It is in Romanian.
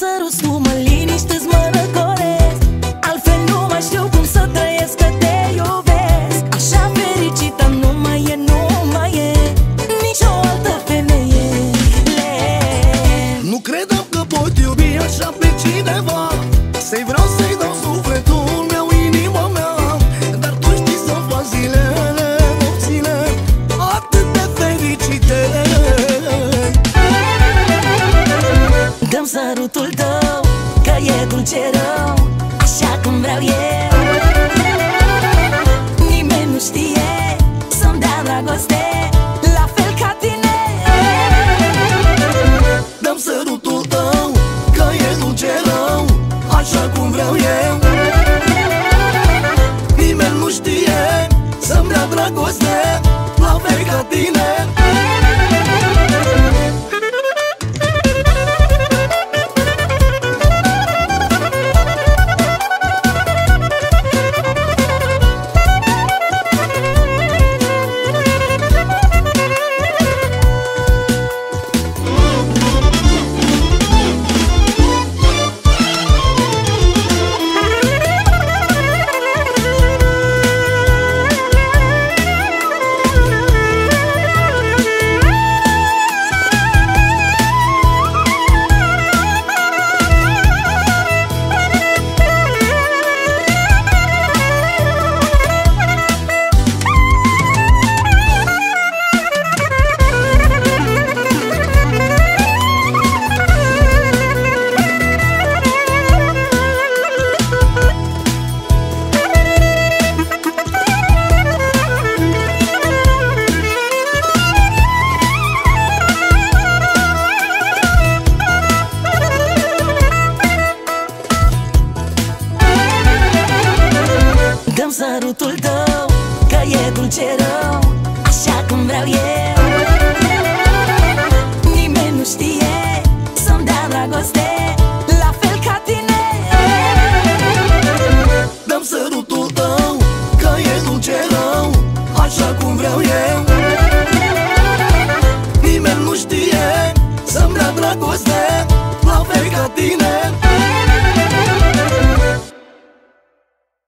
sărut, tu mă liniștești, mă răcoresc. Altfel nu mai știu cum să trăiesc, că te iubesc. Așa fericită nu mai e, nu mai e nicio altă femeie. Nu credeam că pot iubi așa pe cineva, să-i vreau să-i dau sufletul meu, inima mea. Dar tu știi să-mi faci zilele, nopțile atât de fericite. Dă-mi sărutul tău, că e dulce rău, așa cum vreau eu. Nimeni nu știe să-mi dea dragoste la fel ca tine. Dă-mi sărutul tău, că e dulce rău, așa cum vreau eu. Nimeni nu știe să-mi dea dragoste la fel ca tine. Dă-mi sărutul tău, că e dulce rău, așa cum vreau eu. Nimeni nu știe să-mi dea dragoste la fel ca tine. Dă-mi sărutul tău, că e dulce rău, așa cum vreau eu. Nimeni nu știe să-mi dea dragoste la fel ca tine.